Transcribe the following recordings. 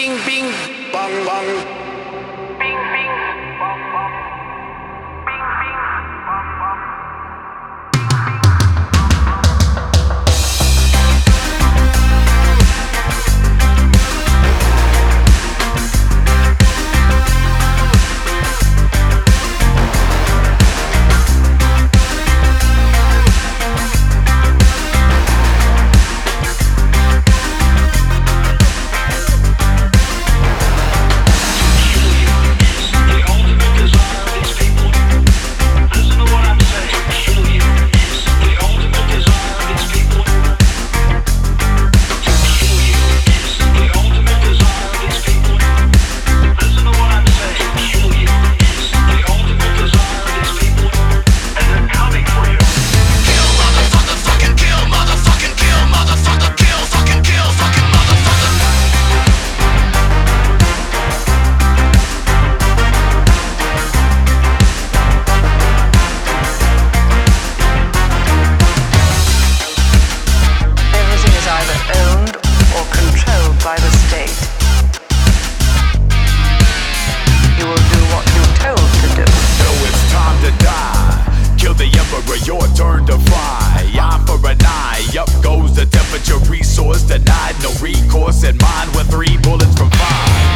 Bing, bing, bang, bang. Your turn to fry, eye for an eye. Up goes the temperature, resource denied, no recourse. And mine were 3 bullets from 5.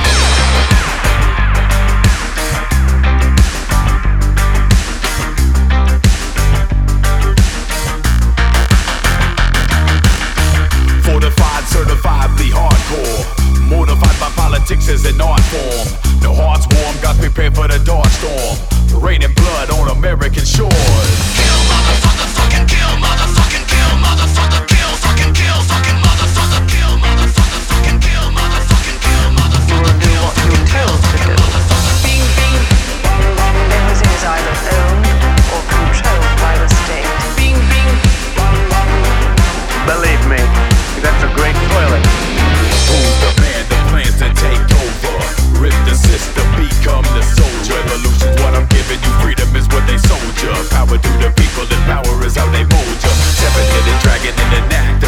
Fortified, certifiably hardcore. Mortified by politics as an art form. No hearts warm, got prepared for the dark storm. Raining blood on American shores. Kill, motherfucker, fucking kill, motherfucking kill, motherfucker, kill, fucking kill, fucking motherfucker, kill, motherfucker, fucking kill, motherfucking kill, motherfucker, kill, what you're told to do. Bing, bing, bang, bang. Everything is either owned or controlled by the state. Bing, bing, bang, bang. Believe me, that's a great toilet. Who's the man that plans to take over? Rip the system, become the soldier. Revolution's what I'm giving you, freedom is what they sold ya. Power to the people and power is how they mold ya. 7-headed dragon in the neck,